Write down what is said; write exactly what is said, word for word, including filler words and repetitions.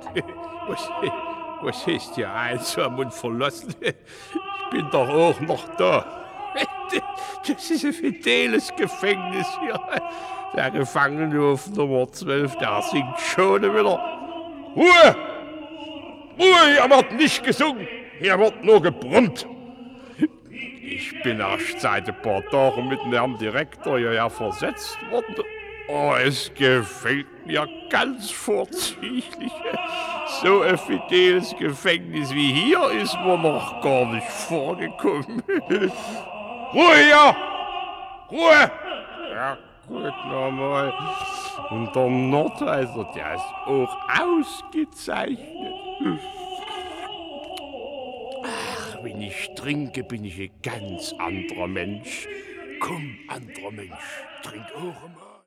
Was, was heißt hier einsam und verlassen? Ich bin doch auch noch da. Das ist ein fideles Gefängnis hier. Der Gefangene auf Nummer zwölf, der singt schon wieder. Ruhe! Ruhe, hier wird nicht gesungen, hier wird nur gebrummt. Ich bin erst seit ein paar Tagen mit dem Herrn Direktor hierher versetzt worden. Oh, es gefällt mir ganz vorzüglich. So ein fideles Gefängnis wie hier ist mir noch gar nicht vorgekommen. Ruhe, ja! Ruhe! Ja, gut, nochmal. Und der Nordheiser, der ist auch ausgezeichnet. Ach, wenn ich trinke, bin ich ein ganz anderer Mensch. Komm, anderer Mensch, trink auch mal.